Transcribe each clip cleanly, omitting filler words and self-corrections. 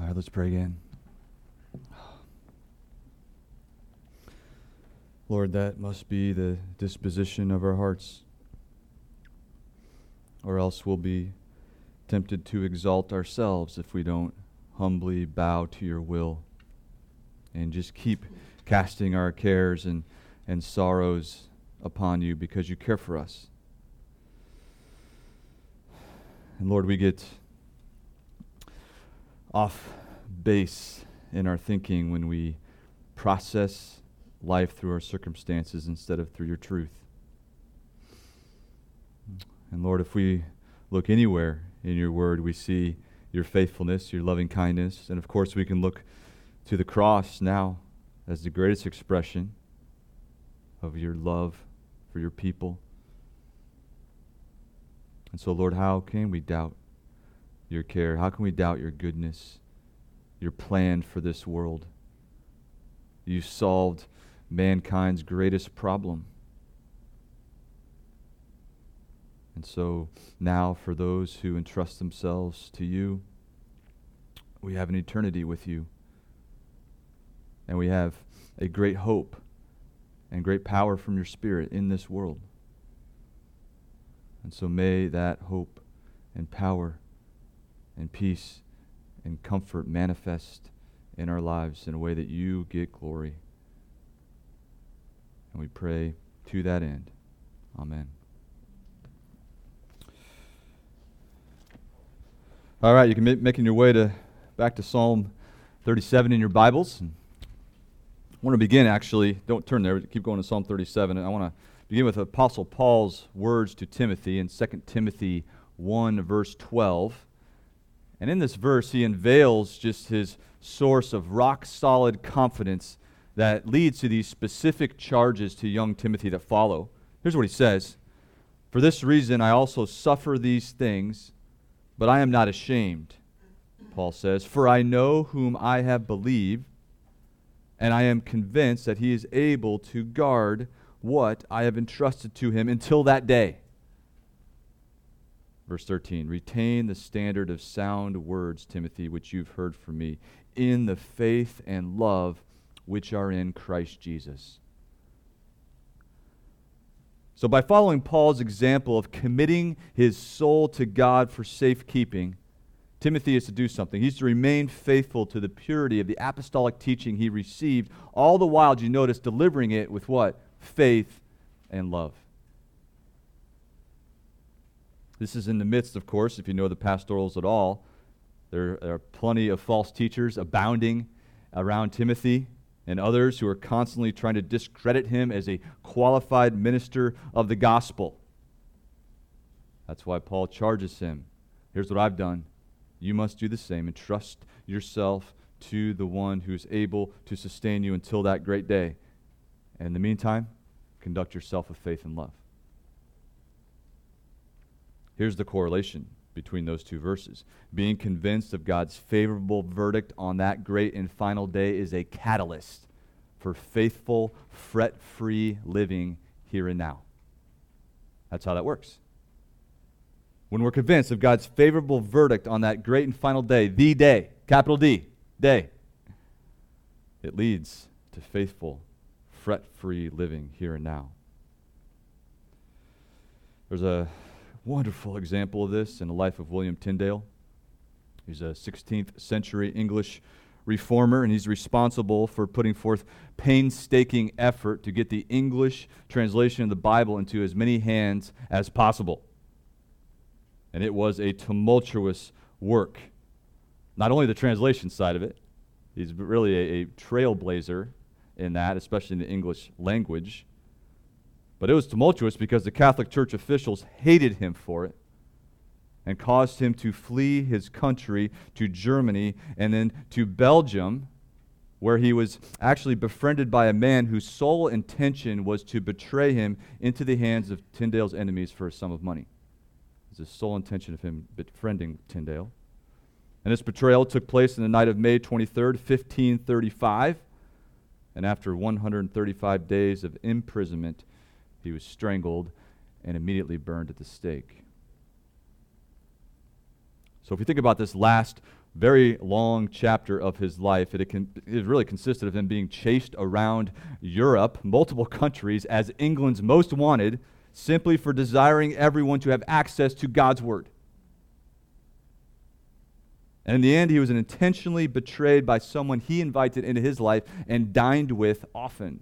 All right, let's pray again. Lord, that must be the disposition of our hearts, or else we'll be tempted to exalt ourselves if we don't humbly bow to your will and just keep casting our cares and sorrows upon you because you care for us. And Lord, we get off base in our thinking when we process life through our circumstances instead of through your truth. And Lord, if we look anywhere in your word, we see your faithfulness, your loving kindness, and of course we can look to the cross now as the greatest expression of your love for your people. And so, Lord, how can we doubt your care? How can we doubt your goodness, your plan for this world? You solved mankind's greatest problem. And so now for those who entrust themselves to you, we have an eternity with you. And we have a great hope and great power from your Spirit in this world. And so may that hope and power and peace and comfort manifest in our lives in a way that you get glory. And we pray to that end. Amen. All right, you can be making your way back to Psalm 37 in your Bibles. I want to begin, actually, don't turn there, keep going to Psalm 37. I want to begin with Apostle Paul's words to Timothy in 2 Timothy 1, verse 12. And in this verse, he unveils just his source of rock-solid confidence that leads to these specific charges to young Timothy that follow. Here's what he says: "For this reason I also suffer these things, but I am not ashamed," Paul says, "for I know whom I have believed, and I am convinced that he is able to guard what I have entrusted to him until that day." Verse 13, "Retain the standard of sound words, Timothy, which you've heard from me, in the faith and love which are in Christ Jesus." So by following Paul's example of committing his soul to God for safekeeping, Timothy is to do something. He's to remain faithful to the purity of the apostolic teaching he received, all the while, did you notice, delivering it with what? Faith and love. This is in the midst, of course, if you know the pastorals at all, there are plenty of false teachers abounding around Timothy and others who are constantly trying to discredit him as a qualified minister of the gospel. That's why Paul charges him. Here's what I've done. You must do the same and trust yourself to the one who's able to sustain you until that great day. And in the meantime, conduct yourself with faith and love. Here's the correlation between those two verses. Being convinced of God's favorable verdict on that great and final day is a catalyst for faithful, fret-free living here and now. That's how that works. When we're convinced of God's favorable verdict on that great and final day, the day, capital D, day, it leads to faithful, fret-free living here and now. There's a wonderful example of this in the life of William Tyndale. He's a 16th century English reformer, and he's responsible for putting forth painstaking effort to get the English translation of the Bible into as many hands as possible. And it was a tumultuous work. Not only the translation side of it, he's really a trailblazer in that, especially in the English language. But it was tumultuous because the Catholic Church officials hated him for it and caused him to flee his country to Germany and then to Belgium, where he was actually befriended by a man whose sole intention was to betray him into the hands of Tyndale's enemies for a sum of money. It was the sole intention of him befriending Tyndale. And this betrayal took place in the night of May 23rd, 1535. And after 135 days of imprisonment, he was strangled and immediately burned at the stake. So if we think about this last very long chapter of his life. It really consisted of him being chased around Europe, multiple countries, as England's most wanted, simply for desiring everyone to have access to God's Word. And in the end, he was intentionally betrayed by someone he invited into his life and dined with often.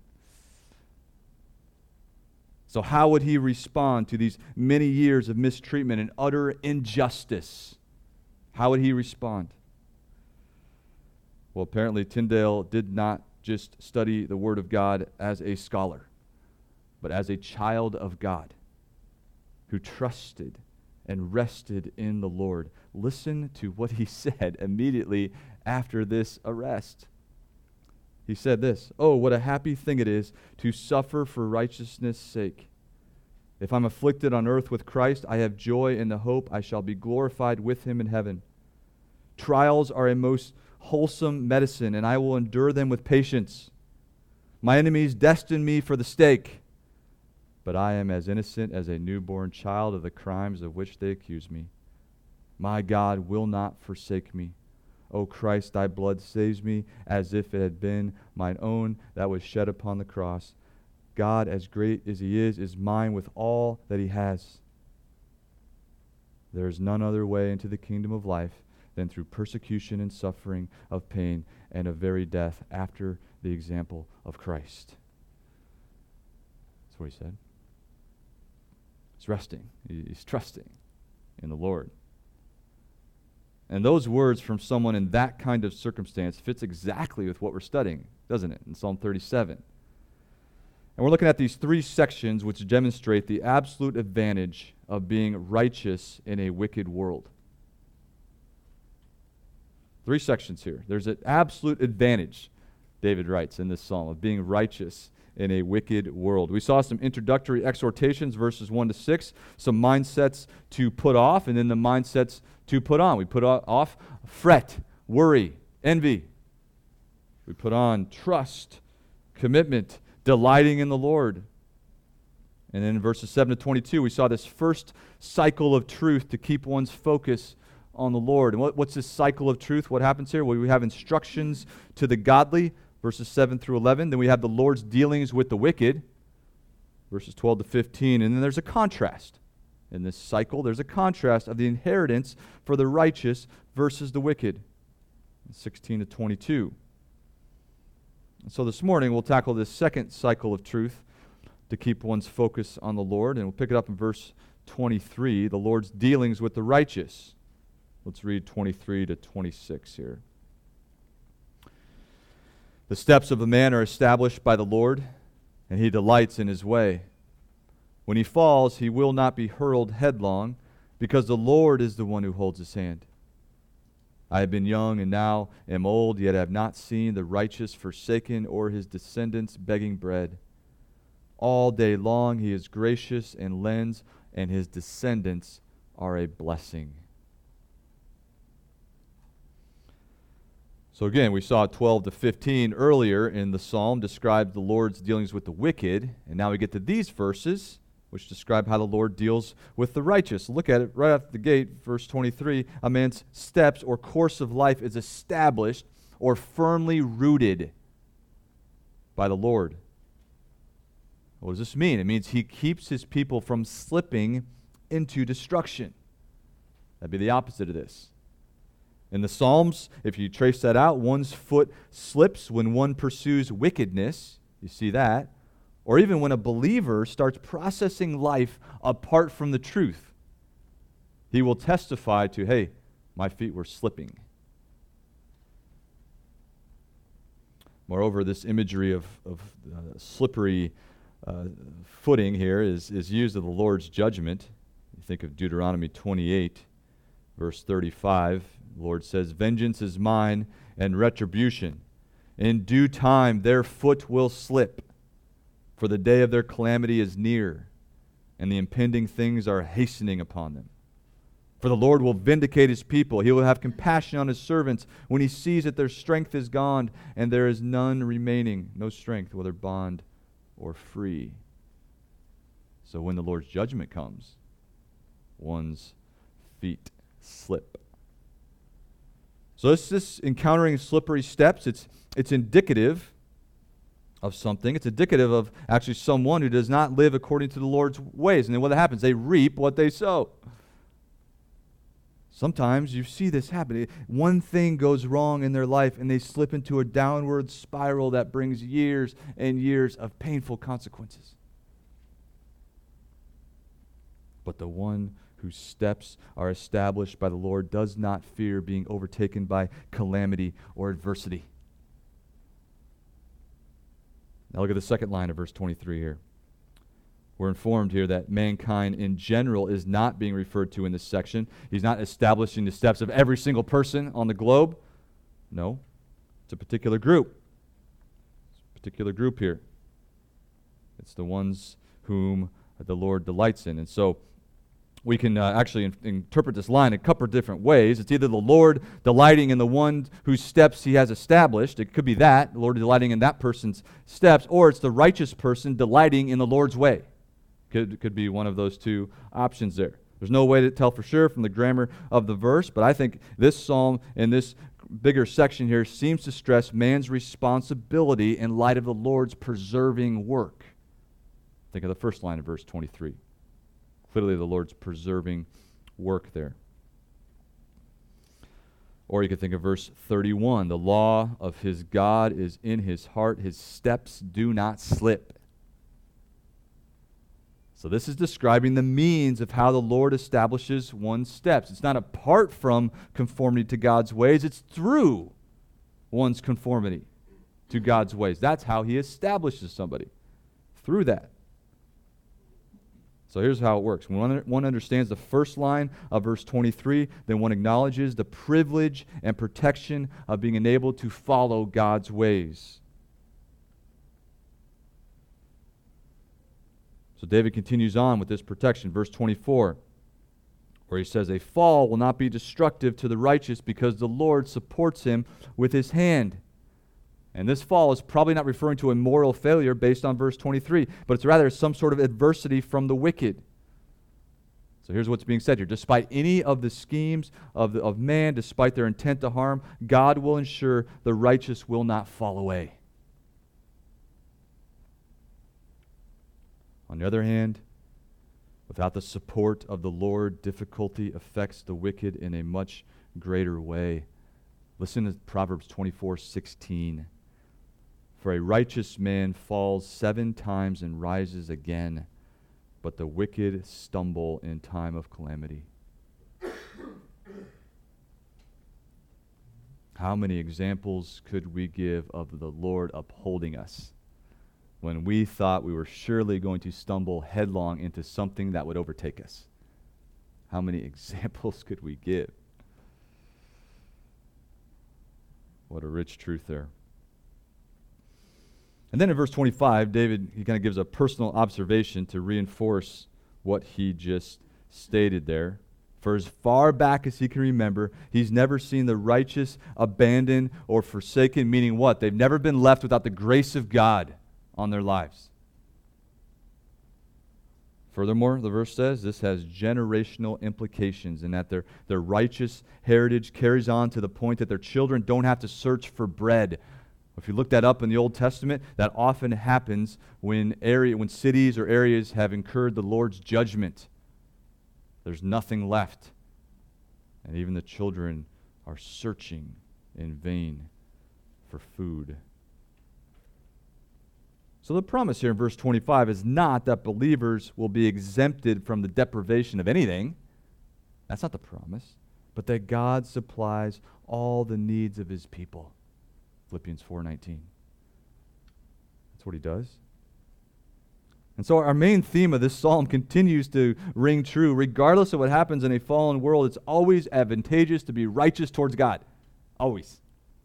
So how would he respond to these many years of mistreatment and utter injustice? How would he respond? Well, apparently Tyndale did not just study the Word of God as a scholar, but as a child of God who trusted and rested in the Lord. Listen to what he said immediately after this arrest. He said this, "Oh, what a happy thing it is to suffer for righteousness' sake. If I'm afflicted on earth with Christ, I have joy in the hope I shall be glorified with him in heaven. Trials are a most wholesome medicine, and I will endure them with patience. My enemies destine me for the stake, but I am as innocent as a newborn child of the crimes of which they accuse me. My God will not forsake me. O Christ, thy blood saves me as if it had been mine own that was shed upon the cross. God, as great as he is mine with all that he has. There is none other way into the kingdom of life than through persecution and suffering, of pain, and of very death, after the example of Christ." That's what he said. He's resting. He's trusting in the Lord. And those words from someone in that kind of circumstance fits exactly with what we're studying, doesn't it, in Psalm 37. And we're looking at these three sections which demonstrate the absolute advantage of being righteous in a wicked world. Three sections here. There's an absolute advantage, David writes in this psalm, of being righteous in a wicked world. We saw some introductory exhortations, verses 1 to 6, some mindsets to put off, and then the mindsets to put on. We put off fret, worry, envy. We put on trust, commitment, delighting in the Lord. And then in verses 7 to 22, we saw this first cycle of truth to keep one's focus on the Lord. And what's this cycle of truth? What happens here? Well, we have instructions to the godly, verses 7 through 11. Then we have the Lord's dealings with the wicked, verses 12 to 15. And then there's a contrast. In this cycle, there's a contrast of the inheritance for the righteous versus the wicked, 16 to 22. And so this morning, we'll tackle this second cycle of truth to keep one's focus on the Lord. And we'll pick it up in verse 23, the Lord's dealings with the righteous. Let's read 23 to 26 here. "The steps of a man are established by the Lord, and he delights in his way. When he falls, he will not be hurled headlong, because the Lord is the one who holds his hand. I have been young and now am old, yet have not seen the righteous forsaken or his descendants begging bread. All day long he is gracious and lends, and his descendants are a blessing." So again, we saw 12 to 15 earlier in the psalm describe the Lord's dealings with the wicked, and now we get to these verses, which describe how the Lord deals with the righteous. Look at it right out the gate, verse 23. A man's steps or course of life is established or firmly rooted by the Lord. What does this mean? It means he keeps his people from slipping into destruction. That'd be the opposite of this. In the Psalms, if you trace that out, one's foot slips when one pursues wickedness. You see that. Or even when a believer starts processing life apart from the truth. He will testify to, hey, my feet were slipping. Moreover, this imagery of slippery footing here is used of the Lord's judgment. You think of Deuteronomy 28, verse 35. The Lord says, "Vengeance is mine and retribution. In due time their foot will slip, for the day of their calamity is near, and the impending things are hastening upon them. For the Lord will vindicate his people. He will have compassion on his servants when he sees that their strength is gone, and there is none remaining, no strength, whether bond or free." So when the Lord's judgment comes, one's feet slip. So this encountering slippery steps. It's indicative of something. It's indicative of actually someone who does not live according to the Lord's ways. And then what happens? They reap what they sow. Sometimes you see this happen. One thing goes wrong in their life and they slip into a downward spiral that brings years and years of painful consequences. But the one whose steps are established by the Lord does not fear being overtaken by calamity or adversity. Now look at the second line of verse 23 here. We're informed here that mankind in general is not being referred to in this section. He's not establishing the steps of every single person on the globe. No, it's a particular group. It's a particular group here. It's the ones whom the Lord delights in. And so we can actually interpret this line a couple of different ways. It's either the Lord delighting in the one whose steps he has established. It could be that, the Lord delighting in that person's steps, or it's the righteous person delighting in the Lord's way. Could be one of those two options there. There's no way to tell for sure from the grammar of the verse, but I think this psalm in this bigger section here seems to stress man's responsibility in light of the Lord's preserving work. Think of the first line of verse 23. Clearly the Lord's preserving work there. Or you could think of verse 31. The law of his God is in his heart. His steps do not slip. So this is describing the means of how the Lord establishes one's steps. It's not apart from conformity to God's ways. It's through one's conformity to God's ways. That's how he establishes somebody. Through that. So here's how it works. When one understands the first line of verse 23, then one acknowledges the privilege and protection of being enabled to follow God's ways. So David continues on with this protection. Verse 24, where he says, a fall will not be destructive to the righteous because the Lord supports him with his hand. And this fall is probably not referring to a moral failure based on verse 23, but it's rather some sort of adversity from the wicked. So here's what's being said here. Despite any of the schemes of man, despite their intent to harm, God will ensure the righteous will not fall away. On the other hand, without the support of the Lord, difficulty affects the wicked in a much greater way. Listen to Proverbs 24:16. For a righteous man falls 7 times and rises again, but the wicked stumble in time of calamity. How many examples could we give of the Lord upholding us when we thought we were surely going to stumble headlong into something that would overtake us? How many examples could we give? What a rich truth there. And then in verse 25, David, he kind of gives a personal observation to reinforce what he just stated there. For as far back as he can remember, he's never seen the righteous abandoned or forsaken, meaning what? They've never been left without the grace of God on their lives. Furthermore, the verse says this has generational implications in that their righteous heritage carries on to the point that their children don't have to search for bread. If you look that up in the Old Testament, that often happens when cities or areas have incurred the Lord's judgment. There's nothing left. And even the children are searching in vain for food. So the promise here in verse 25 is not that believers will be exempted from the deprivation of anything. That's not the promise. But that God supplies all the needs of his people. Philippians 4:19. That's what he does. And so our main theme of this psalm continues to ring true. Regardless of what happens in a fallen world, it's always advantageous to be righteous towards God. Always.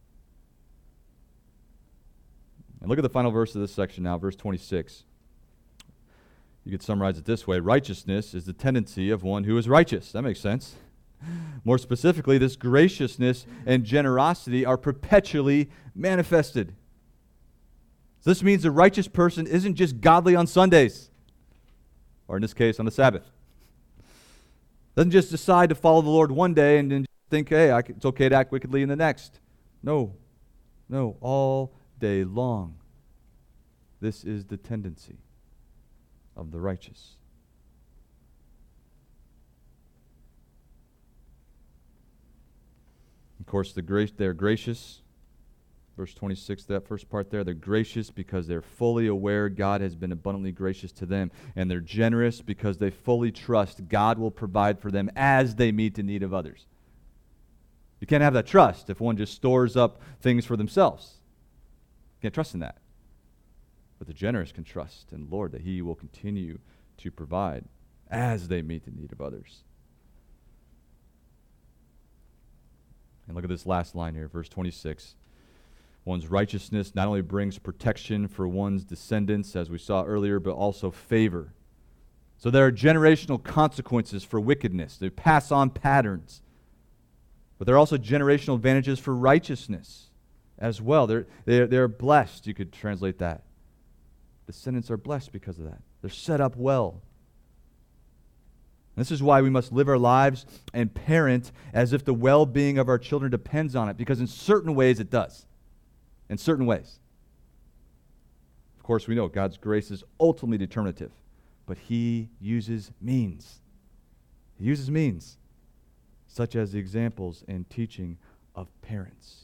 And look at the final verse of this section now, verse 26. You could summarize it this way. Righteousness is the tendency of one who is righteous. That makes sense. More specifically, this graciousness and generosity are perpetually manifested. So this means the righteous person isn't just godly on Sundays, or in this case, on the Sabbath. Doesn't just decide to follow the Lord one day and then think, hey, it's okay to act wickedly in the next. No, all day long. This is the tendency of the righteous. Of course, they're gracious. Verse 26, that first part there, they're gracious because they're fully aware God has been abundantly gracious to them. And they're generous because they fully trust God will provide for them as they meet the need of others. You can't have that trust if one just stores up things for themselves. You can't trust in that. But the generous can trust in the Lord that He will continue to provide as they meet the need of others. And look at this last line here, verse 26. One's righteousness not only brings protection for one's descendants, as we saw earlier, but also favor. So there are generational consequences for wickedness. They pass on patterns. But there are also generational advantages for righteousness as well. They're blessed, you could translate that. Descendants are blessed because of that. They're set up well. This is why we must live our lives and parent as if the well-being of our children depends on it, because in certain ways it does. In certain ways. Of course, we know God's grace is ultimately determinative, but He uses means. He uses means, such as the examples and teaching of parents.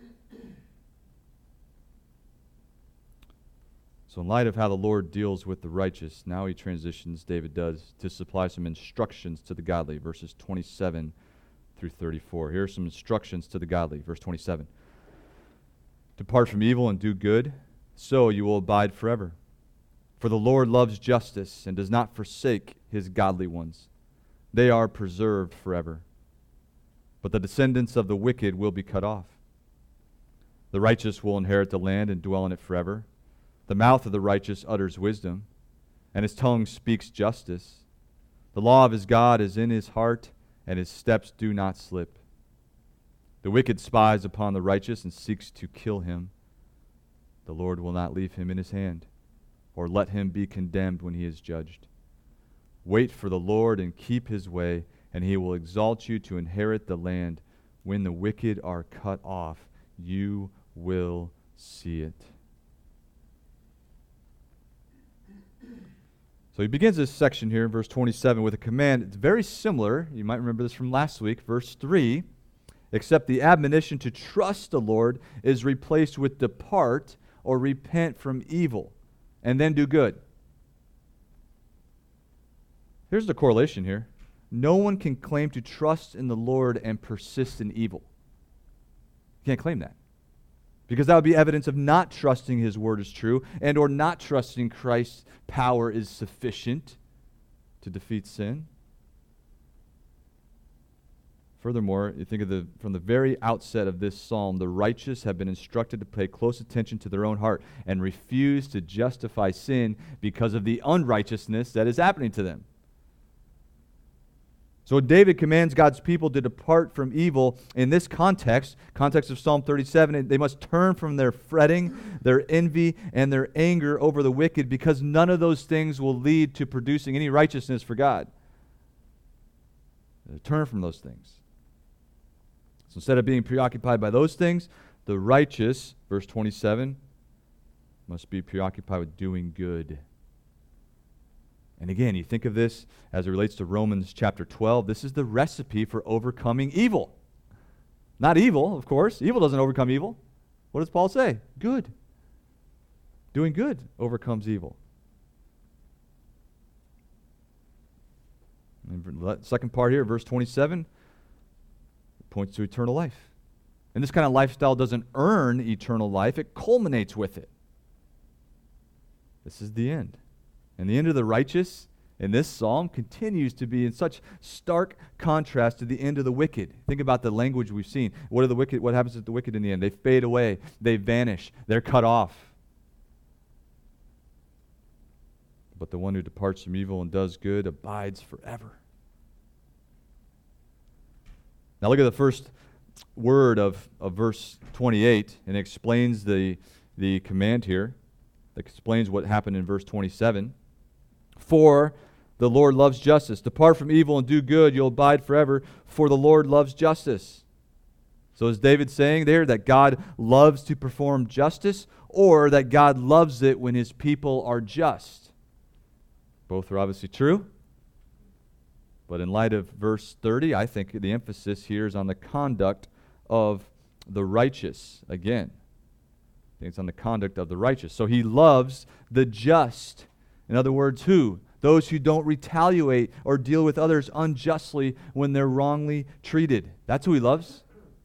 So in light of how the Lord deals with the righteous, now He transitions, David does, to supply some instructions to the godly, verses 27 through 34. Here are some instructions to the godly, verse 27. Depart from evil and do good, so you will abide forever. For the Lord loves justice and does not forsake His godly ones. They are preserved forever. But the descendants of the wicked will be cut off. The righteous will inherit the land and dwell in it forever. The mouth of the righteous utters wisdom, and his tongue speaks justice. The law of his God is in his heart, and his steps do not slip. The wicked spies upon the righteous and seeks to kill him. The Lord will not leave him in his hand, or let him be condemned when he is judged. Wait for the Lord and keep his way, and he will exalt you to inherit the land. When the wicked are cut off, you will see it. So he begins this section here in verse 27 with a command. It's very similar. You might remember this from last week, verse 3. Except the admonition to trust the Lord is replaced with depart or repent from evil and then do good. Here's the correlation here. No one can claim to trust in the Lord and persist in evil. You can't claim that. Because that would be evidence of not trusting His word is true and or not trusting Christ's power is sufficient to defeat sin. Furthermore, you think of from the very outset of this psalm, the righteous have been instructed to pay close attention to their own heart and refuse to justify sin because of the unrighteousness that is happening to them. So David commands God's people to depart from evil in this context of Psalm 37. They must turn from their fretting, their envy, and their anger over the wicked, because none of those things will lead to producing any righteousness for God. Turn from those things. So instead of being preoccupied by those things, the righteous, verse 27, must be preoccupied with doing good. And again, you think of this as it relates to Romans chapter 12. This is the recipe for overcoming evil. Not evil, of course. Evil doesn't overcome evil. What does Paul say? Good. Doing good overcomes evil. And the second part here, verse 27, points to eternal life. And this kind of lifestyle doesn't earn eternal life, it culminates with it. This is the end. And the end of the righteous in this psalm continues to be in such stark contrast to the end of the wicked. Think about the language we've seen. What happens to the wicked in the end? They fade away, they vanish, they're cut off. But the one who departs from evil and does good abides forever. Now look at the first word of verse 28, and it explains the command here. It explains what happened in verse 27. For The Lord loves justice. Depart from evil and do good. You'll abide forever, for the Lord loves justice. So is David saying there that God loves to perform justice, or that God loves it when his people are just? Both are obviously true. But in light of verse 30, I think the emphasis here is on the conduct of the righteous. Again, I think it's on the conduct of the righteous. So he loves the just. In other words, who? Those who don't retaliate or deal with others unjustly when they're wrongly treated. That's who he loves.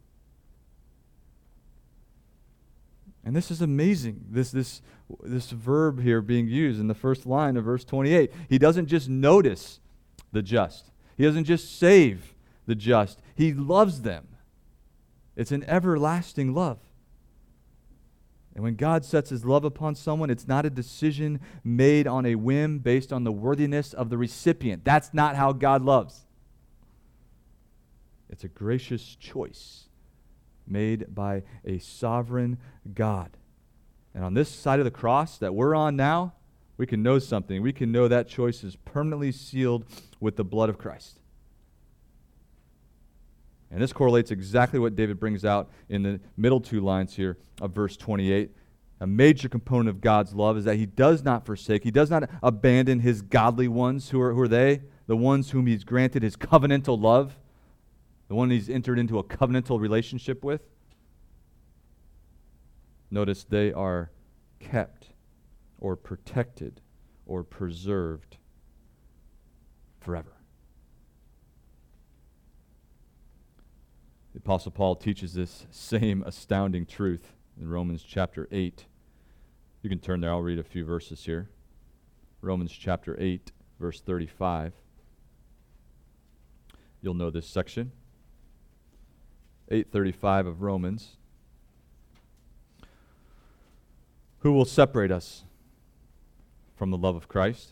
And this is amazing, this verb here being used in the first line of verse 28. He doesn't just notice the just. He doesn't just save the just. He loves them. It's an everlasting love. And when God sets his love upon someone, it's not a decision made on a whim based on the worthiness of the recipient. That's not how God loves. It's a gracious choice made by a sovereign God. And on this side of the cross that we're on now, we can know something. We can know that choice is permanently sealed with the blood of Christ. And this correlates exactly what David brings out in the middle two lines here of verse 28. A major component of God's love is that he does not forsake, he does not abandon his godly ones. Who are they? The ones whom he's granted his covenantal love, the one he's entered into a covenantal relationship with. Notice they are kept or protected or preserved forever. The Apostle Paul teaches this same astounding truth in Romans chapter 8. You can turn there. I'll read a few verses here. Romans chapter 8, verse 35. You'll know this section. 8:35 of Romans. Who will separate us from the love of Christ?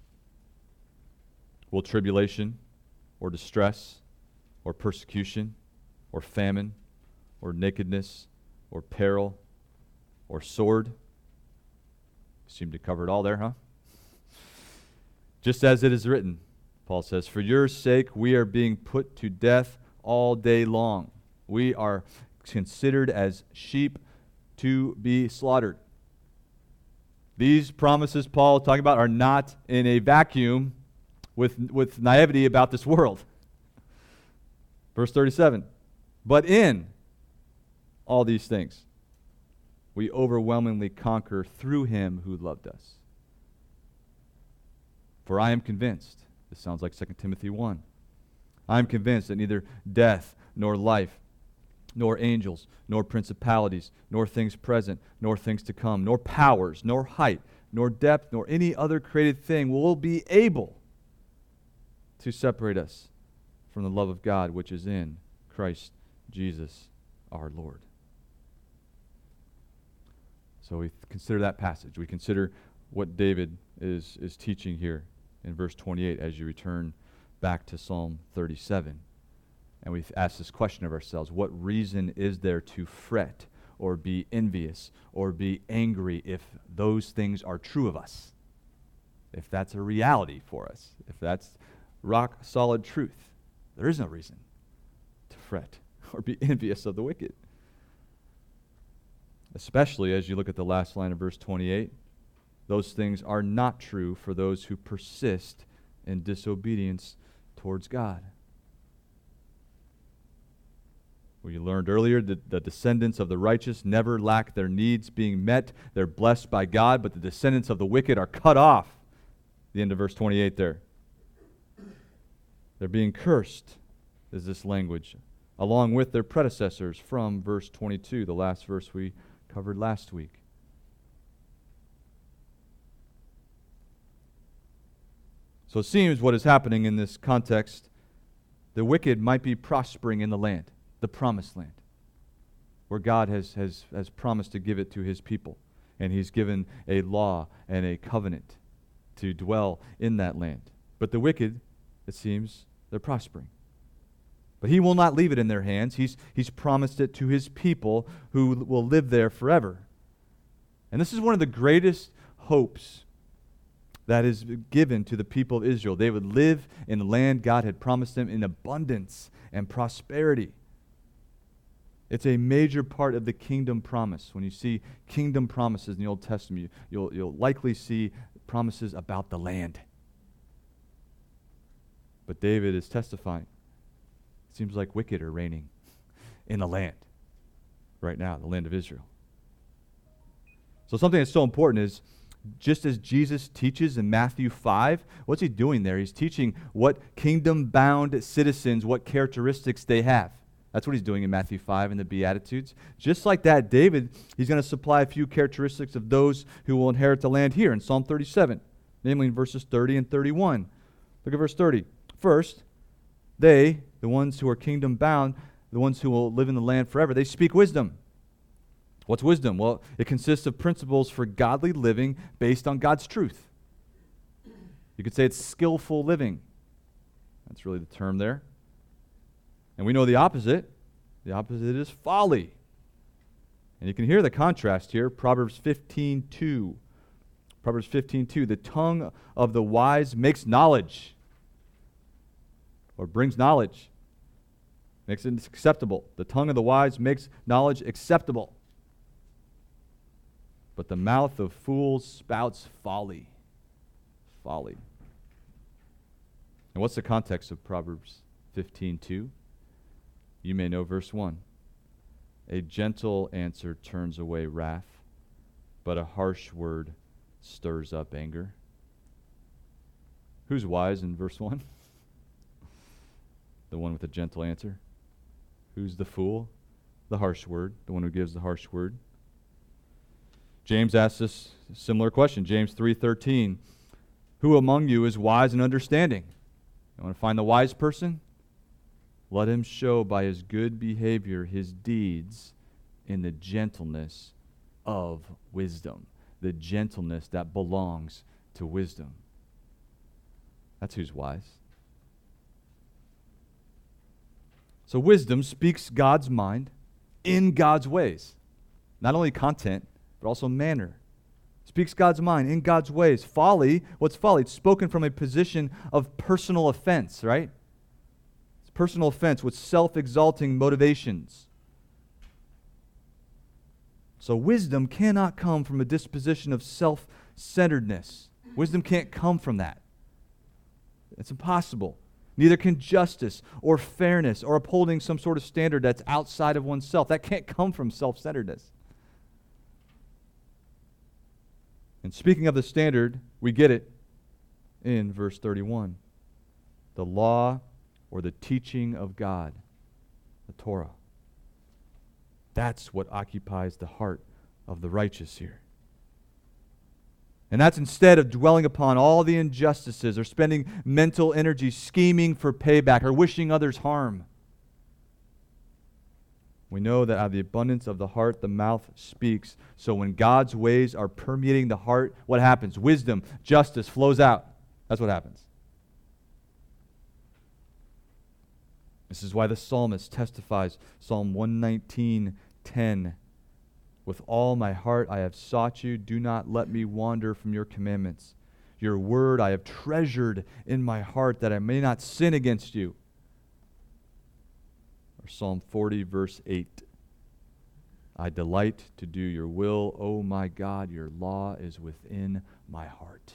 Will tribulation or distress or persecution or famine or nakedness or peril or sword? Seem to cover it all there, huh? Just as it is written, Paul says, for your sake we are being put to death all day long. We are considered as sheep to be slaughtered. These promises Paul is talking about are not in a vacuum with naivety about this world. Verse 37, but in all these things, we overwhelmingly conquer through him who loved us. For I am convinced, this sounds like 2 Timothy 1, I am convinced that neither death nor life, nor angels, nor principalities, nor things present, nor things to come, nor powers, nor height, nor depth, nor any other created thing will be able to separate us from the love of God which is in Christ Jesus our Lord. So we consider that passage. We consider what David is teaching here in verse 28 as you return back to Psalm 37. And we ask this question of ourselves, what reason is there to fret or be envious or be angry if those things are true of us? If that's a reality for us, if that's rock solid truth, there is no reason to fret or be envious of the wicked. Especially as you look at the last line of verse 28, those things are not true for those who persist in disobedience towards God. We learned earlier that the descendants of the righteous never lack their needs being met. They're blessed by God, but the descendants of the wicked are cut off. The end of verse 28 there. They're being cursed, is this language, along with their predecessors from verse 22, the last verse we covered last week. So it seems what is happening in this context, the wicked might be prospering in the land, the promised land, where God has promised to give it to his people. And he's given a law and a covenant to dwell in that land. But the wicked, it seems, they're prospering. But he will not leave it in their hands. He's promised it to his people who will live there forever. And this is one of the greatest hopes that is given to the people of Israel. They would live in the land God had promised them in abundance and prosperity. It's a major part of the kingdom promise. When you see kingdom promises in the Old Testament, you'll likely see promises about the land. But David is testifying. It seems like wicked are reigning in the land right now, the land of Israel. So something that's so important is, just as Jesus teaches in Matthew 5, what's he doing there? He's teaching what kingdom-bound citizens, what characteristics they have. That's what he's doing in Matthew 5 in the Beatitudes. Just like that, David, he's going to supply a few characteristics of those who will inherit the land here in Psalm 37, namely in verses 30 and 31. Look at verse 30. First, they, the ones who are kingdom-bound, the ones who will live in the land forever, they speak wisdom. What's wisdom? Well, it consists of principles for godly living based on God's truth. You could say it's skillful living. That's really the term there. And we know the opposite. The opposite is folly. And you can hear the contrast here. Proverbs 15:2. Proverbs 15:2. The tongue of the wise makes knowledge, or brings knowledge, makes it acceptable. The tongue of the wise makes knowledge acceptable. But the mouth of fools spouts folly. Folly. And what's the context of Proverbs 15:2? You may know verse 1. A gentle answer turns away wrath, but a harsh word stirs up anger. Who's wise in verse 1? The one with a gentle answer. Who's the fool? The harsh word, the one who gives the harsh word. James asks us a similar question. James 3:13. Who among you is wise and understanding? You want to find the wise person? Let him show by his good behavior his deeds in the gentleness of wisdom. The gentleness that belongs to wisdom. That's who's wise. So wisdom speaks God's mind in God's ways. Not only content, but also manner. Speaks God's mind in God's ways. Folly, what's folly? It's spoken from a position of personal offense, right? It's personal offense with self-exalting motivations. So wisdom cannot come from a disposition of self-centeredness. Wisdom can't come from that. It's impossible. Neither can justice or fairness or upholding some sort of standard that's outside of oneself. That can't come from self-centeredness. And speaking of the standard, we get it in verse 31. The law or the teaching of God, the Torah. That's what occupies the heart of the righteous here. And that's instead of dwelling upon all the injustices or spending mental energy scheming for payback or wishing others harm. We know that out of the abundance of the heart, the mouth speaks. So when God's ways are permeating the heart, what happens? Wisdom, justice flows out. That's what happens. This is why the psalmist testifies, Psalm 119:10. With all my heart I have sought you. Do not let me wander from your commandments. Your word I have treasured in my heart that I may not sin against you. Or Psalm 40, verse 8. I delight to do your will, O my God, your law is within my heart.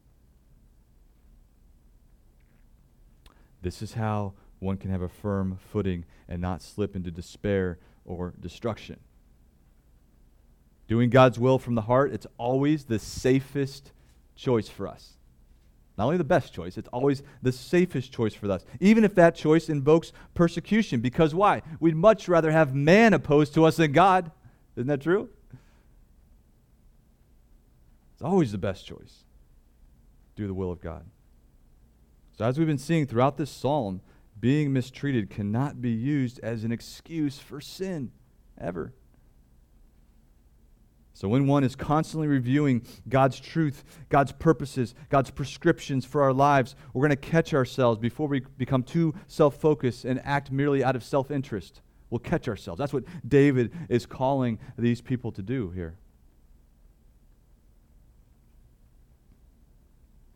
This is how one can have a firm footing and not slip into despair or destruction. Doing God's will from the heart, it's always the safest choice for us. Not only the best choice, it's always the safest choice for us. Even if that choice invokes persecution. Because why? We'd much rather have man opposed to us than God. Isn't that true? It's always the best choice. Do the will of God. So as we've been seeing throughout this psalm, being mistreated cannot be used as an excuse for sin, ever. So when one is constantly reviewing God's truth, God's purposes, God's prescriptions for our lives, we're going to catch ourselves before we become too self-focused and act merely out of self-interest. We'll catch ourselves. That's what David is calling these people to do here.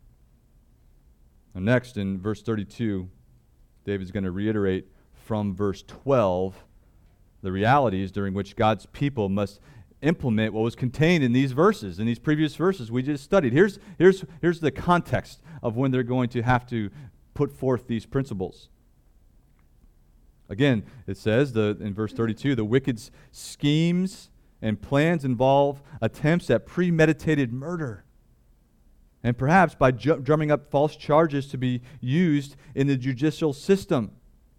And next, in verse 32, David's going to reiterate from verse 12 the realities during which God's people must implement what was contained in these verses, in these previous verses we just studied. Here's the context of when they're going to have to put forth these principles. Again, it says in verse 32, the wicked's schemes and plans involve attempts at premeditated murder, and perhaps by drumming up false charges to be used in the judicial system.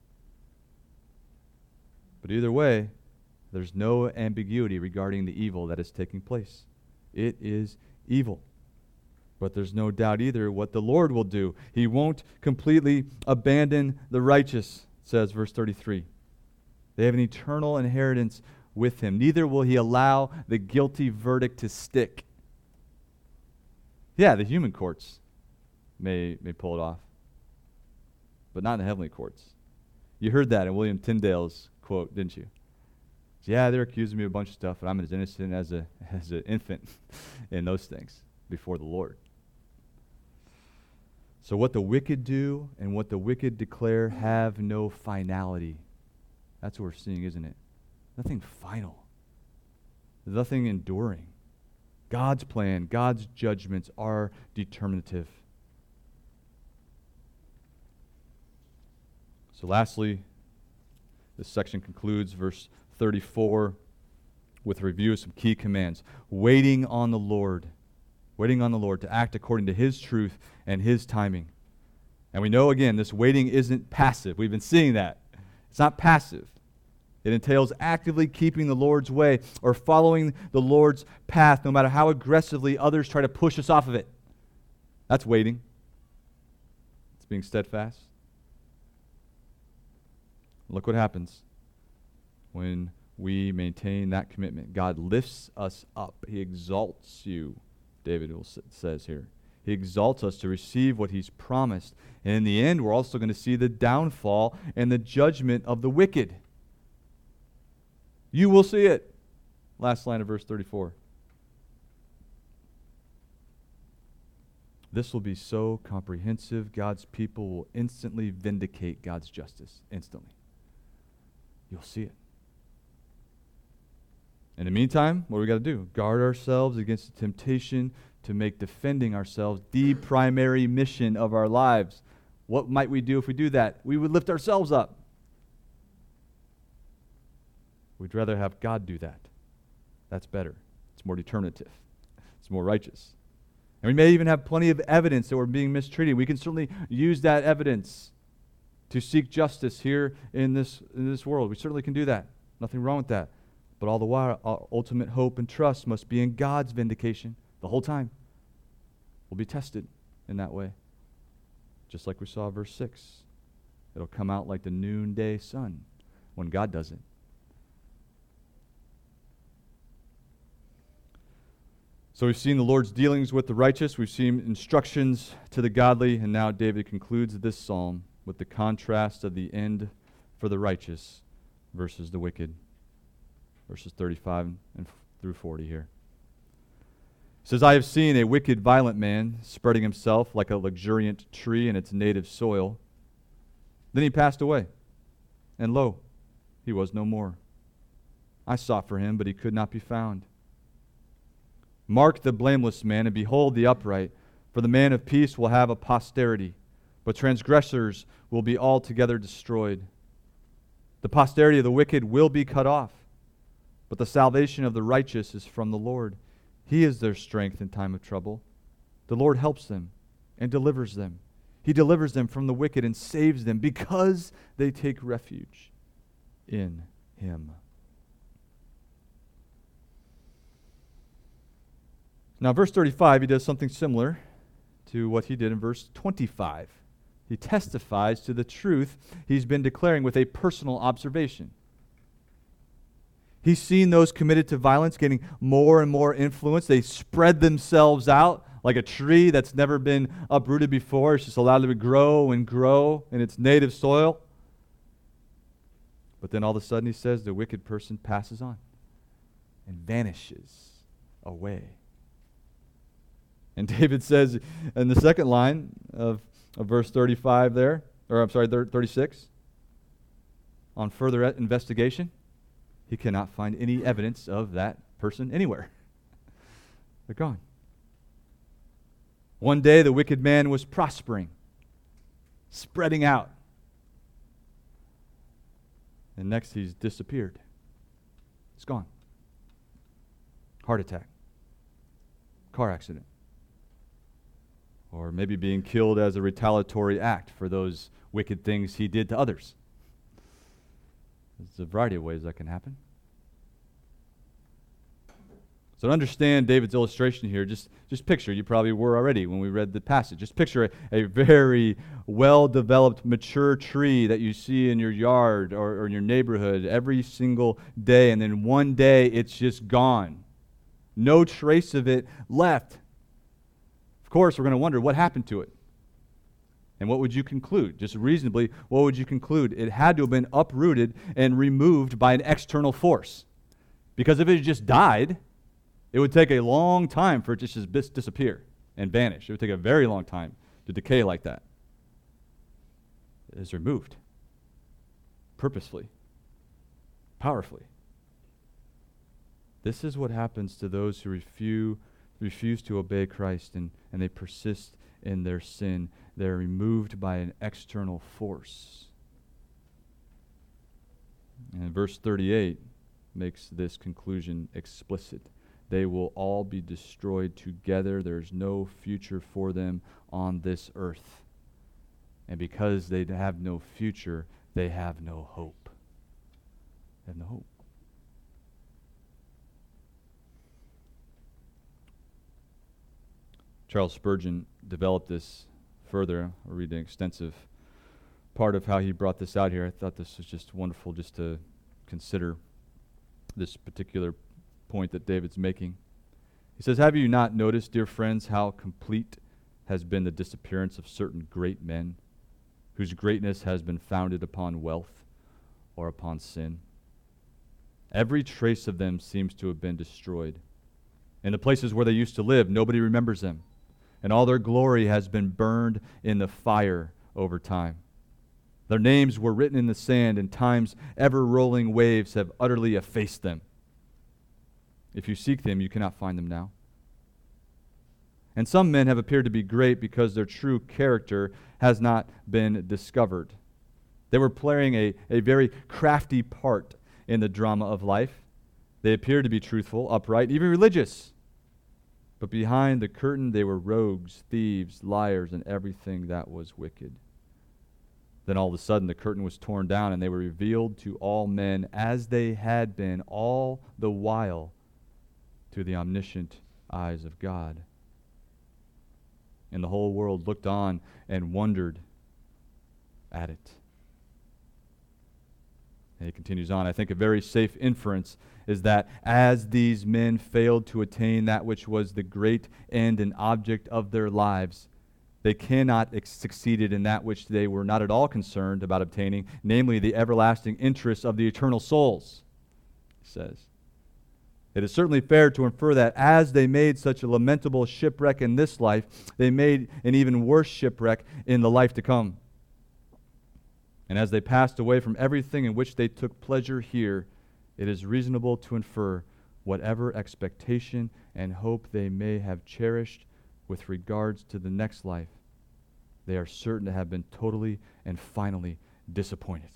But either way, there's no ambiguity regarding the evil that is taking place. It is evil. But there's no doubt either what the Lord will do. He won't completely abandon the righteous, says verse 33. They have an eternal inheritance with him. Neither will he allow the guilty verdict to stick. Yeah, the human courts may pull it off, but not in the heavenly courts. You heard that in William Tyndale's quote, didn't you? Yeah, they're accusing me of a bunch of stuff, but I'm as innocent as an infant in those things before the Lord. So what the wicked do and what the wicked declare have no finality. That's what we're seeing, isn't it? Nothing final. Nothing enduring. God's plan, God's judgments are determinative. So lastly, this section concludes verse 34 with a review of some key commands. Waiting on the Lord to act according to his truth and his timing. And we know, again, this waiting isn't passive. We've been seeing that. It's not passive. It entails actively keeping the Lord's way or following the Lord's path, no matter how aggressively others try to push us off of it. That's waiting. It's being steadfast. Look what happens when we maintain that commitment. God lifts us up. He exalts you, David says here. He exalts us to receive what he's promised. And in the end, we're also going to see the downfall and the judgment of the wicked. You will see it. Last line of verse 34. This will be so comprehensive, God's people will instantly vindicate God's justice. Instantly. You'll see it. In the meantime, what do we got to do? Guard ourselves against the temptation to make defending ourselves the primary mission of our lives. What might we do if we do that? We would lift ourselves up. We'd rather have God do that. That's better. It's more determinative. It's more righteous. And we may even have plenty of evidence that we're being mistreated. We can certainly use that evidence to seek justice here in this world. We certainly can do that. Nothing wrong with that. But all the while, our ultimate hope and trust must be in God's vindication the whole time. We'll be tested in that way. Just like we saw verse 6. It'll come out like the noonday sun when God does it. So we've seen the Lord's dealings with the righteous. We've seen instructions to the godly. And now David concludes this psalm with the contrast of the end for the righteous versus the wicked. Verses 35 through 40 here. It says, I have seen a wicked, violent man spreading himself like a luxuriant tree in its native soil. Then he passed away, and lo, he was no more. I sought for him, but he could not be found. Mark the blameless man, and behold the upright, for the man of peace will have a posterity, but transgressors will be altogether destroyed. The posterity of the wicked will be cut off, but the salvation of the righteous is from the Lord. He is their strength in time of trouble. The Lord helps them and delivers them. He delivers them from the wicked and saves them because they take refuge in him. Now, verse 35, he does something similar to what he did in verse 25. He testifies to the truth he's been declaring with a personal observation. He's seen those committed to violence getting more and more influence. They spread themselves out like a tree that's never been uprooted before. It's just allowed to grow and grow in its native soil. But then all of a sudden, he says, the wicked person passes on and vanishes away. And David says in the second line of of verse 35 there, or I'm sorry, 36. On further investigation, he cannot find any evidence of that person anywhere. They're gone. One day the wicked man was prospering, spreading out. And next he's disappeared. He's gone. Heart attack. Car accident. Or maybe being killed as a retaliatory act for those wicked things he did to others. There's a variety of ways that can happen. So to understand David's illustration here, just picture, you probably were already when we read the passage, just picture a very well-developed, mature tree that you see in your yard or in your neighborhood every single day, and then one day it's just gone. No trace of it left. Of course, we're going to wonder what happened to it. And what would you conclude? Just reasonably, what would you conclude? It had to have been uprooted and removed by an external force. Because if it just died, it would take a long time for it to just disappear and vanish. It would take a very long time to decay like that. It is removed. Purposefully. Powerfully. This is what happens to those who refuse to obey Christ and they persist in their sin. They're removed by an external force. And verse 38 makes this conclusion explicit. They will all be destroyed together. There's no future for them on this earth. And because they have no future, they have no hope. They have no hope. Charles Spurgeon developed this further. I'll read an extensive part of how he brought this out here. I thought this was just wonderful just to consider this particular point that David's making. He says, "Have you not noticed, dear friends, how complete has been the disappearance of certain great men whose greatness has been founded upon wealth or upon sin? Every trace of them seems to have been destroyed. In the places where they used to live, nobody remembers them, and all their glory has been burned in the fire over time. Their names were written in the sand, and time's ever-rolling waves have utterly effaced them. If you seek them, you cannot find them now. And some men have appeared to be great because their true character has not been discovered. They were playing a very crafty part in the drama of life. They appeared to be truthful, upright, even religious. But behind the curtain, they were rogues, thieves, liars, and everything that was wicked. Then all of a sudden, the curtain was torn down, and they were revealed to all men as they had been all the while to the omniscient eyes of God. And the whole world looked on and wondered at it." And he continues on. I think a very safe inference is that as these men failed to attain that which was the great end and object of their lives, they cannot succeed in that which they were not at all concerned about obtaining, namely the everlasting interests of the eternal souls, he says. It is certainly fair to infer that as they made such a lamentable shipwreck in this life, they made an even worse shipwreck in the life to come. And as they passed away from everything in which they took pleasure here, it is reasonable to infer whatever expectation and hope they may have cherished with regards to the next life, they are certain to have been totally and finally disappointed.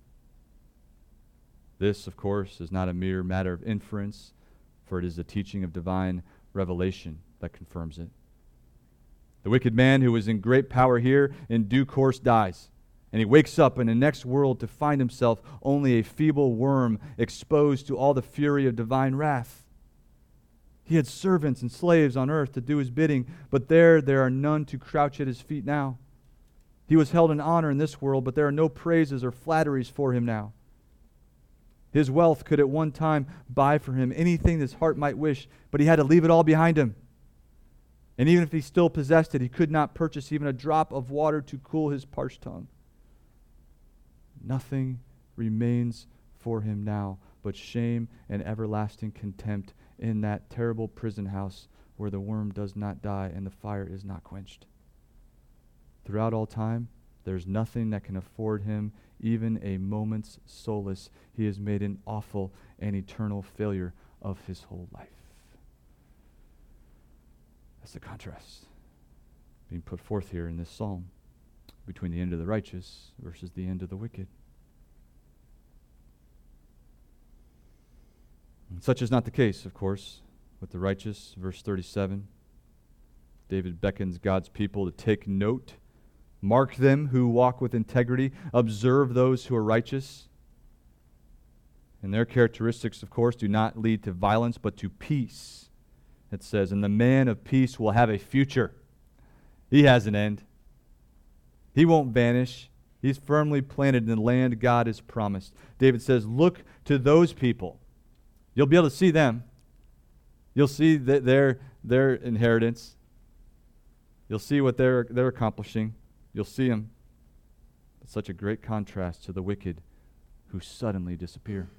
This, of course, is not a mere matter of inference, for it is the teaching of divine revelation that confirms it. The wicked man who was in great power here in due course dies, and he wakes up in the next world to find himself only a feeble worm exposed to all the fury of divine wrath. He had servants and slaves on earth to do his bidding, but there are none to crouch at his feet now. He was held in honor in this world, but there are no praises or flatteries for him now. His wealth could at one time buy for him anything his heart might wish, but he had to leave it all behind him. And even if he still possessed it, he could not purchase even a drop of water to cool his parched tongue. Nothing remains for him now but shame and everlasting contempt in that terrible prison house where the worm does not die and the fire is not quenched. throughout all time, there's nothing that can afford him even a moment's solace. He has made an awful and eternal failure of his whole life. That's the contrast being put forth here in this psalm between the end of the righteous versus the end of the wicked. And such is not the case, of course, with the righteous. Verse 37, David beckons God's people to take note. Mark them who walk with integrity. Observe those who are righteous. And their characteristics, of course, do not lead to violence, but to peace. It says, and the man of peace will have a future. He has an end. He won't vanish. He's firmly planted in the land God has promised. David says, look to those people. You'll be able to see them. You'll see their inheritance. You'll see what they're accomplishing. You'll see them. It's such a great contrast to the wicked who suddenly disappear.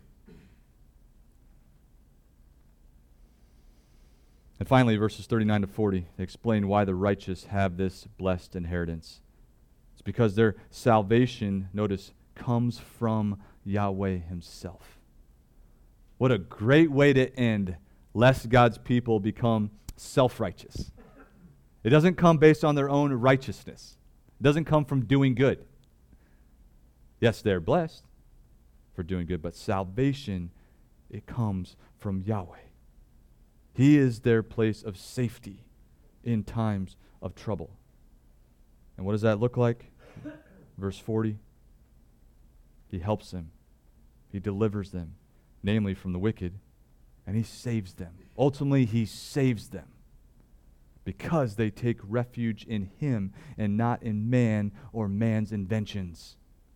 And finally, verses 39 to 40, they explain why the righteous have this blessed inheritance. It's because their salvation, notice, comes from Yahweh himself. What a great way to end, lest God's people become self-righteous. It doesn't come based on their own righteousness. It doesn't come from doing good. Yes, they're blessed for doing good, but salvation, it comes from Yahweh. He is their place of safety in times of trouble. And what does that look like? Verse 40, he helps them. He delivers them, namely from the wicked, and he saves them. Ultimately, he saves them because they take refuge in him and not in man or man's inventions.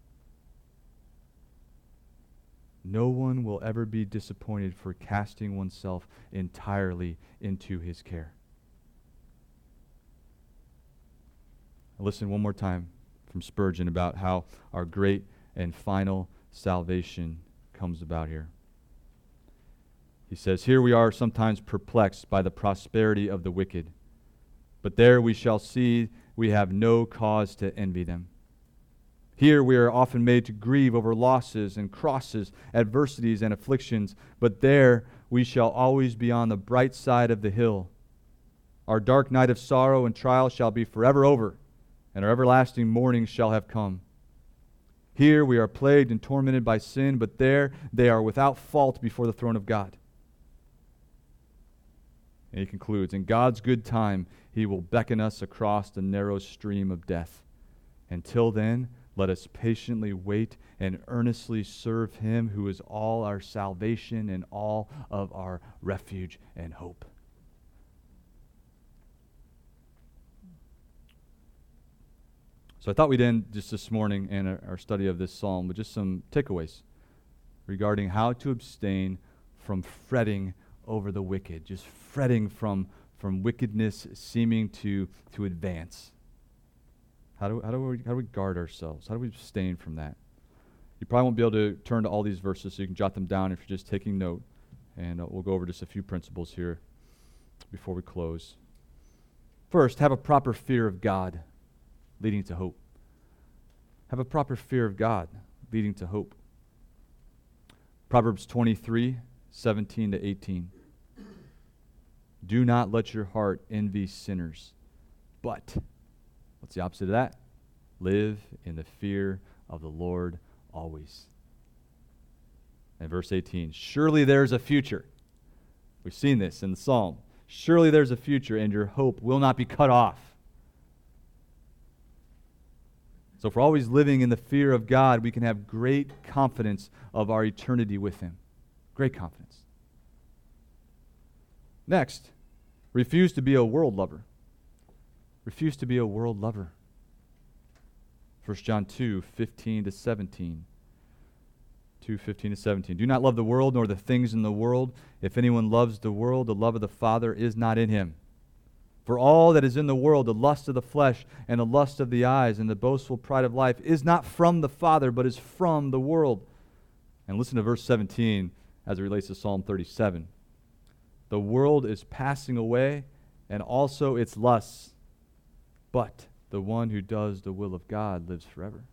No one will ever be disappointed for casting oneself entirely into his care. Listen one more time from Spurgeon about how our great and final salvation comes about here. He says, here we are sometimes perplexed by the prosperity of the wicked, but there we shall see we have no cause to envy them. Here we are often made to grieve over losses and crosses, adversities and afflictions, but there we shall always be on the bright side of the hill. Our dark night of sorrow and trial shall be forever over, and our everlasting morning shall have come. Here we are plagued and tormented by sin, but there they are without fault before the throne of God. And he concludes, in God's good time, he will beckon us across the narrow stream of death. Until then, let us patiently wait and earnestly serve him who is all our salvation and all of our refuge and hope. So I thought we'd end just this morning in our study of this psalm with just some takeaways regarding how to abstain from fretting over the wicked, just fretting from wickedness seeming to advance. How do we guard ourselves? How do we abstain from that? You probably won't be able to turn to all these verses, so you can jot them down if you're just taking note. And we'll go over just a few principles here before we close. First, have a proper fear of God, leading to hope. Have a proper fear of God, leading to hope. Proverbs 23, 17 to 18. Do not let your heart envy sinners, but, what's the opposite of that? Live in the fear of the Lord always. And verse 18, surely there's a future. We've seen this in the psalm. Surely there's a future, and your hope will not be cut off. So if we're always living in the fear of God, we can have great confidence of our eternity with him. Great confidence. Next, refuse to be a world lover. Refuse to be a world lover. 1 John 2, 15 to 17. 2, 15 to 17. Do not love the world nor the things in the world. If anyone loves the world, the love of the Father is not in him. For all that is in the world, the lust of the flesh and the lust of the eyes and the boastful pride of life is not from the Father, but is from the world. And listen to verse 17 as it relates to Psalm 37. The world is passing away and also its lusts, but the one who does the will of God lives forever.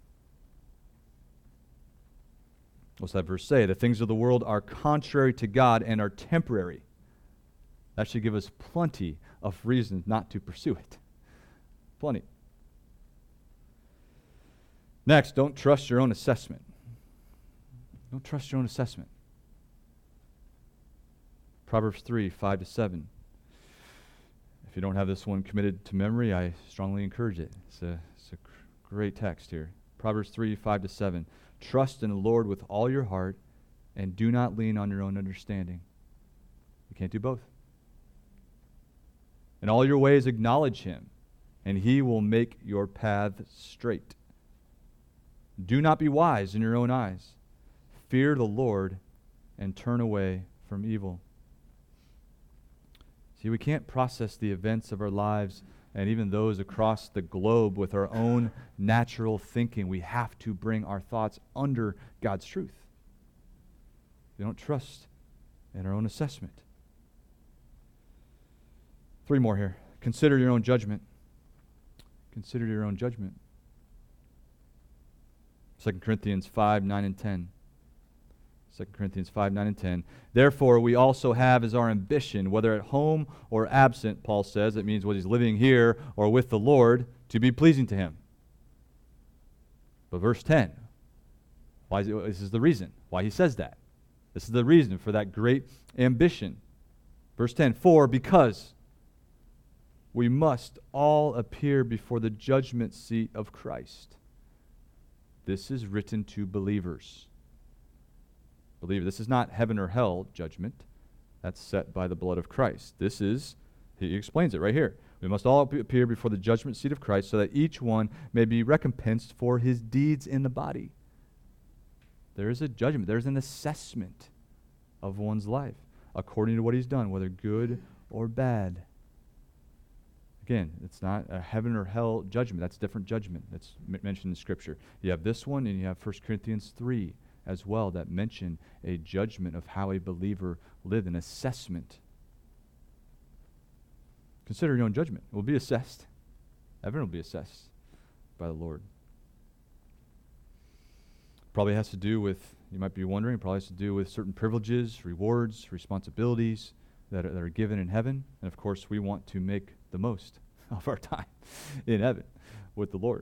What's that verse say? The things of the world are contrary to God and are temporary. That should give us plenty of reasons not to pursue it. Plenty. Next, don't trust your own assessment. Don't trust your own assessment. Proverbs 3, 5-7. If you don't have this one committed to memory, I strongly encourage it. It's a great text here. Proverbs 3, 5-7. Trust in the Lord with all your heart and do not lean on your own understanding. You can't do both. In all your ways acknowledge him, and he will make your path straight. Do not be wise in your own eyes. Fear the Lord and turn away from evil. See, we can't process the events of our lives and even those across the globe with our own natural thinking. We have to bring our thoughts under God's truth. We don't trust in our own assessment. 3 more here. Consider your own judgment. Consider your own judgment. 2 Corinthians 5, 9, and 10. 2 Corinthians 5, 9, and 10. Therefore, we also have as our ambition, whether at home or absent, Paul says, it means whether he's living here or with the Lord, to be pleasing to him. But verse 10, this is the reason why he says that. This is the reason for that great ambition. Verse 10, for because we must all appear before the judgment seat of Christ. This is written to believers. Believer, this is not heaven or hell judgment. That's set by the blood of Christ. This is, he explains it right here. We must all appear before the judgment seat of Christ so that each one may be recompensed for his deeds in the body. There is a judgment. There's an assessment of one's life according to what he's done, whether good or bad. Again, it's not a heaven or hell judgment. That's different judgment that's mentioned in Scripture. You have this one, and you have 1 Corinthians 3 as well that mention a judgment of how a believer lived, an assessment. Consider your own judgment. It will be assessed. Everyone will be assessed by the Lord. Probably has to do with, you might be wondering, probably has to do with certain privileges, rewards, responsibilities that are given in heaven. And of course, we want to make the most of our time in heaven with the Lord.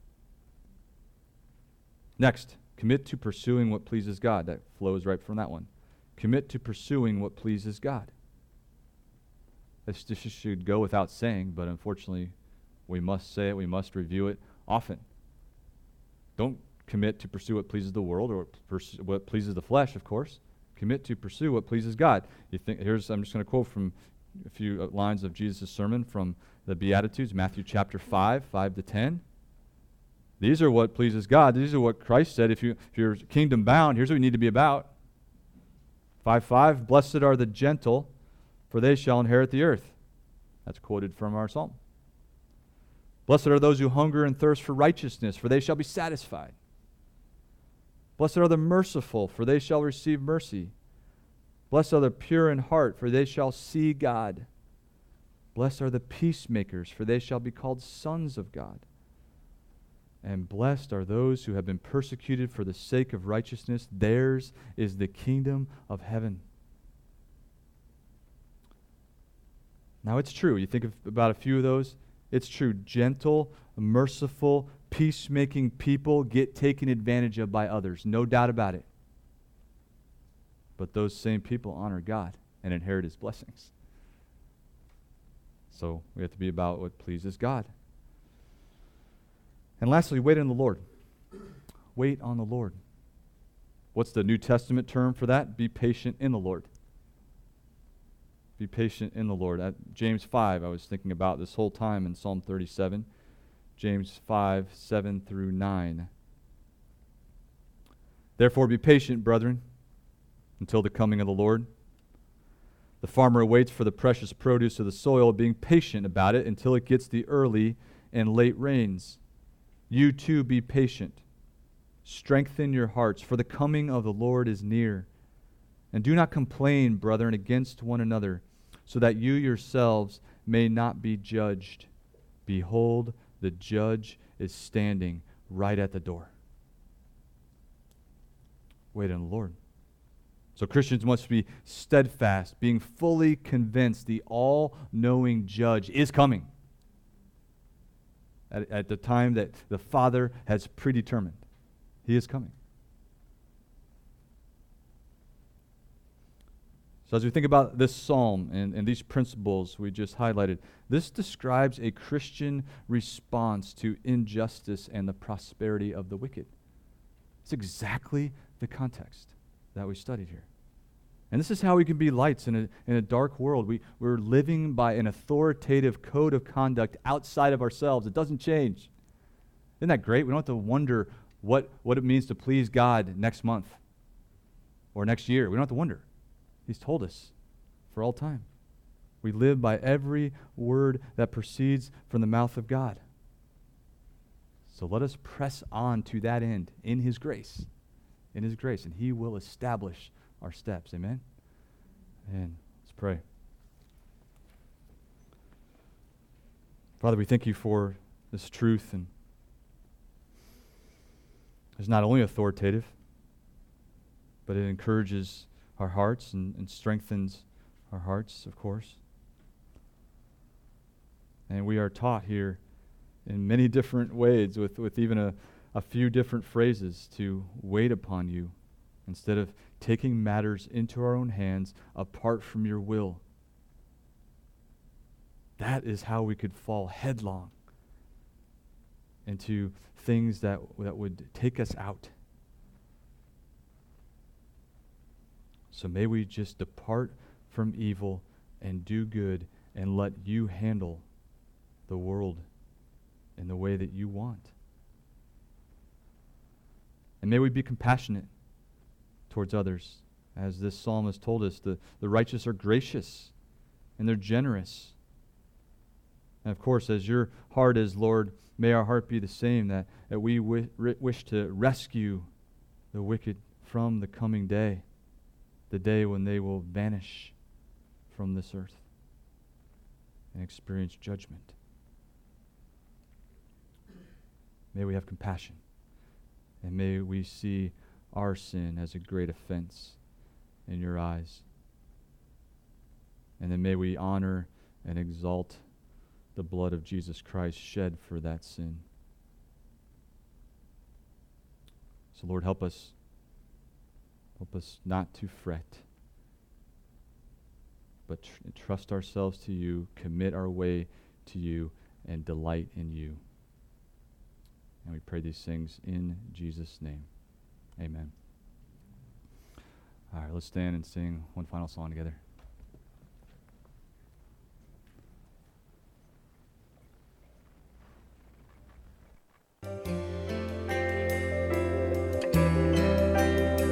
Next, commit to pursuing what pleases God. That flows right from that one. Commit to pursuing what pleases God. This should go without saying, but unfortunately, we must say it, we must review it often. Don't commit to pursue what pleases the world or what pleases the flesh, of course. Commit to pursue what pleases God. I'm just going to quote from a few lines of Jesus' sermon from the Beatitudes, Matthew chapter 5, 5-10. These are what pleases God. These are what Christ said. If you're kingdom bound, here's what you need to be about. 5:5, blessed are the gentle, for they shall inherit the earth. That's quoted from our psalm. Blessed are those who hunger and thirst for righteousness, for they shall be satisfied. Blessed are the merciful, for they shall receive mercy. Blessed are the pure in heart, for they shall see God. Blessed are the peacemakers, for they shall be called sons of God. And blessed are those who have been persecuted for the sake of righteousness. Theirs is the kingdom of heaven. Now it's true. You think about a few of those. It's true. Gentle, merciful, peacemaking people get taken advantage of by others. No doubt about it. But those same people honor God and inherit His blessings. So we have to be about what pleases God. And lastly, wait on the Lord. Wait on the Lord. What's the New Testament term for that? Be patient in the Lord. Be patient in the Lord. At James 5, I was thinking about this whole time in Psalm 37. James 5, 7-9. Therefore be patient, brethren, until the coming of the Lord. The farmer waits for the precious produce of the soil, being patient about it until it gets the early and late rains. You too be patient. Strengthen your hearts, for the coming of the Lord is near. And do not complain, brethren, against one another, so that you yourselves may not be judged. Behold, The judge is standing right at the door. Wait on the Lord. So Christians must be steadfast, being fully convinced the all-knowing judge is coming at the time that the Father has predetermined. He is coming. So as we think about this psalm and these principles we just highlighted, this describes a Christian response to injustice and the prosperity of the wicked. It's exactly the context that we studied here. And this is how we can be lights in a dark world. We're living by an authoritative code of conduct outside of ourselves. It doesn't change. Isn't that great? We don't have to wonder what it means to please God next month or next year. We don't have to wonder. He's told us for all time. We live by every word that proceeds from the mouth of God. So let us press on to that end in His grace. In His grace. And He will establish our steps. Amen? And let's pray. Father, we thank You for this truth, and it's not only authoritative, but it encourages our hearts and strengthens our hearts, of course. And we are taught here in many different ways with even a few different phrases to wait upon You instead of taking matters into our own hands apart from Your will. That is how we could fall headlong into things that would take us out. So may we just depart from evil and do good and let You handle the world in the way that You want. And may we be compassionate towards others. As this psalmist told us, the righteous are gracious and they're generous. And of course, as Your heart is, Lord, may our heart be the same, that we wish to rescue the wicked from the coming day, the day when they will vanish from this earth and experience judgment. May we have compassion, and may we see our sin as a great offense in Your eyes. And then may we honor and exalt the blood of Jesus Christ shed for that sin. So Lord, help us not to fret, but trust ourselves to You, commit our way to You, and delight in You. And we pray these things in Jesus' name. Amen. All right, let's stand and sing one final song together.